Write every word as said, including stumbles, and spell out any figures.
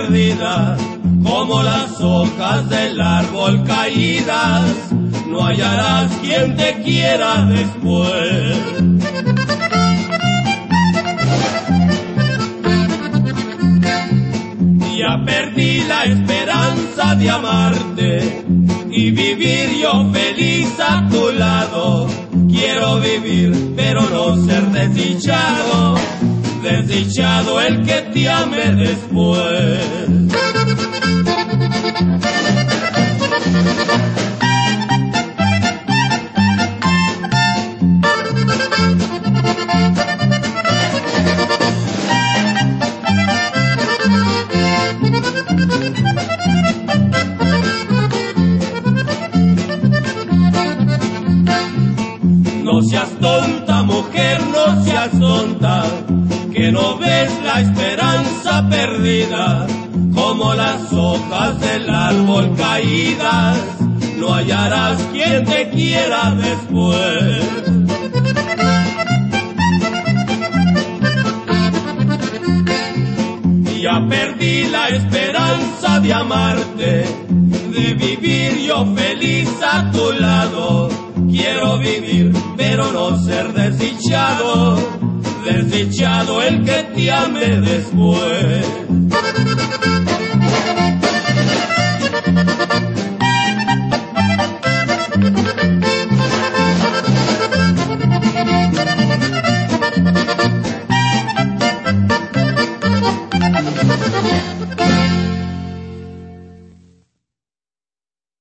perdida, como las hojas del árbol caídas, no hallarás quien te quiera después. Ya perdí la esperanza de amarte y vivir yo feliz a tu lado. Quiero vivir, pero no ser desdichado, desdichado el que te ame después. No seas tonta, mujer, no seas tonta, que no ves la esperanza perdida, como las hojas del árbol caídas, no hallarás quien te quiera después. Ya perdí la esperanza de amarte, de vivir yo feliz a tu lado. Quiero vivir, pero no ser desdichado, desdichado el que te ame después.